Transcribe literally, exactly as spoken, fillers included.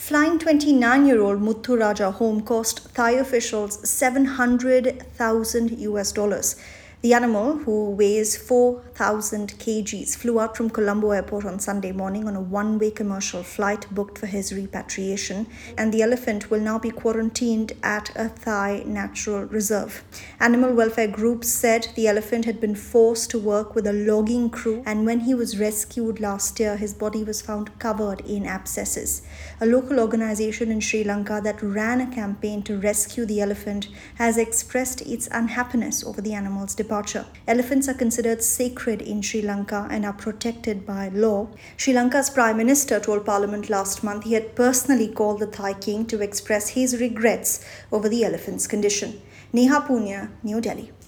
Flying twenty-nine-year-old Muthu Raja home cost Thai officials seven hundred thousand U S dollars. The animal, who weighs four thousand kilograms, flew out from Colombo Airport on Sunday morning on a one-way commercial flight booked for his repatriation, and the elephant will now be quarantined at a Thai natural reserve. Animal welfare groups said the elephant had been forced to work with a logging crew, and when he was rescued last year, his body was found covered in abscesses. A local organization in Sri Lanka that ran a campaign to rescue the elephant has expressed its unhappiness over the animal's departure. Elephants are considered sacred in Sri Lanka and are protected by law. Sri Lanka's Prime Minister told Parliament last month he had personally called the Thai king to express his regrets over the elephant's condition. Neha Punya, New Delhi.